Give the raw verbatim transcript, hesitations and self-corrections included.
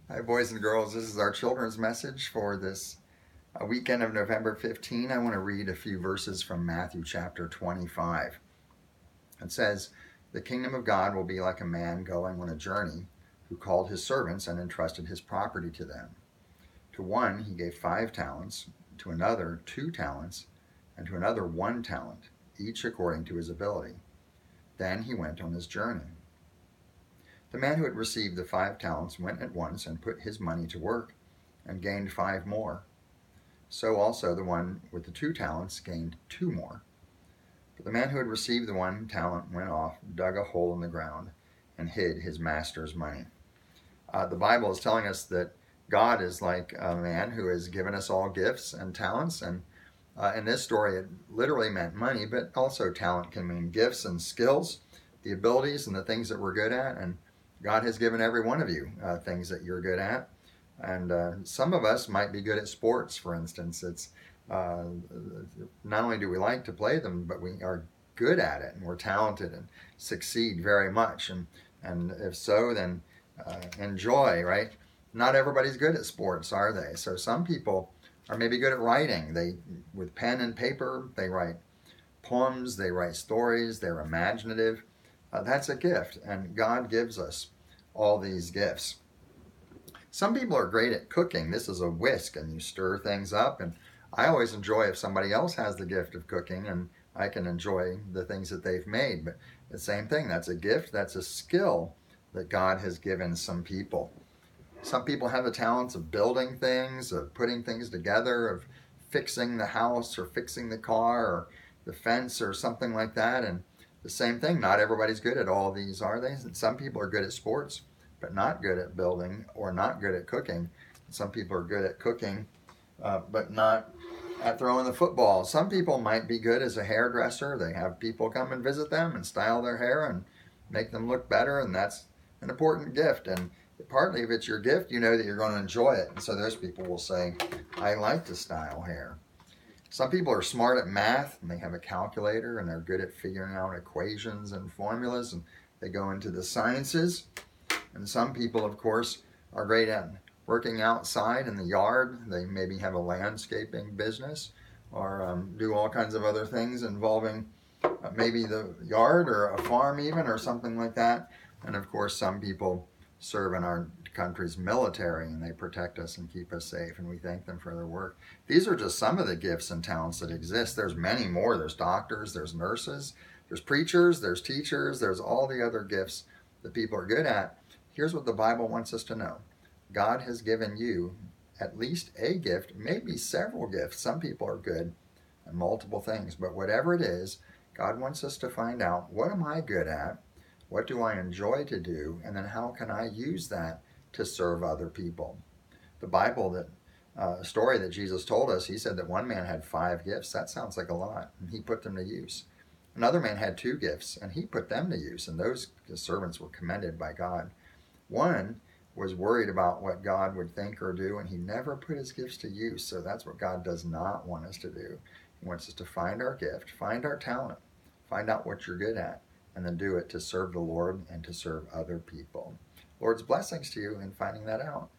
Hi, boys and girls. This is our children's message for this uh, weekend of November fifteenth. I want to read a few verses from Matthew chapter twenty-five. It says, "The kingdom of God will be like a man going on a journey who called his servants and entrusted his property to them. To one he gave five talents, to another two talents, and to another one talent, each according to his ability. Then he went on his journey. The man who had received the five talents went at once and put his money to work and gained five more. So also the one with the two talents gained two more. But the man who had received the one talent went off, dug a hole in the ground, and hid his master's money." Uh, the Bible is telling us that God is like a man who has given us all gifts and talents. And uh, in this story, it literally meant money, but also talent can mean gifts and skills, the abilities and the things that we're good at. And God has given every one of you uh, things that you're good at. And uh, some of us might be good at sports, for instance. It's uh, not only do we like to play them, but we are good at it, and we're talented and succeed very much. And and if so, then uh, enjoy. Right? Not everybody's good at sports, are they? So some people are maybe good at writing. They, with pen and paper, they write poems, they write stories. They're imaginative. Uh, that's a gift, and God gives us all these gifts. Some people are great at cooking. This is a whisk, and you stir things up. And I always enjoy if somebody else has the gift of cooking, and I can enjoy the things that they've made. But the same thing, that's a gift, that's a skill that God has given some people. Some people have the talents of building things, of putting things together, of fixing the house or fixing the car or the fence or something like that. And the same thing, not everybody's good at all these, are they? Some people are good at sports, but not good at building or not good at cooking. Some people are good at cooking, uh, but not at throwing the football. Some people might be good as a hairdresser. They have people come and visit them and style their hair and make them look better, and that's an important gift. And partly if it's your gift, you know that you're going to enjoy it. And so those people will say, I like to style hair. Some people are smart at math, and they have a calculator, and they're good at figuring out equations and formulas, and they go into the sciences. And some people, of course, are great at working outside in the yard. They maybe have a landscaping business or um, do all kinds of other things involving uh, maybe the yard or a farm even or something like that. And of course, some people serve in our country's military, and they protect us and keep us safe, and we thank them for their work. These are just some of the gifts and talents that exist. There's many more. There's doctors, there's nurses, there's preachers, there's teachers, there's all the other gifts that people are good at. Here's what the Bible wants us to know. God has given you at least a gift, maybe several gifts. Some people are good at multiple things, but whatever it is, God wants us to find out, what am I good at? What do I enjoy to do? And then how can I use that to serve other people? The Bible, that uh, story that Jesus told us, he said that one man had five gifts. That sounds like a lot, and he put them to use. Another man had two gifts, and he put them to use, and those servants were commended by God. One was worried about what God would think or do, and he never put his gifts to use. So that's what God does not want us to do. He wants us to find our gift, find our talent, find out what you're good at, and then do it to serve the Lord and to serve other people. Lord's blessings to you in finding that out.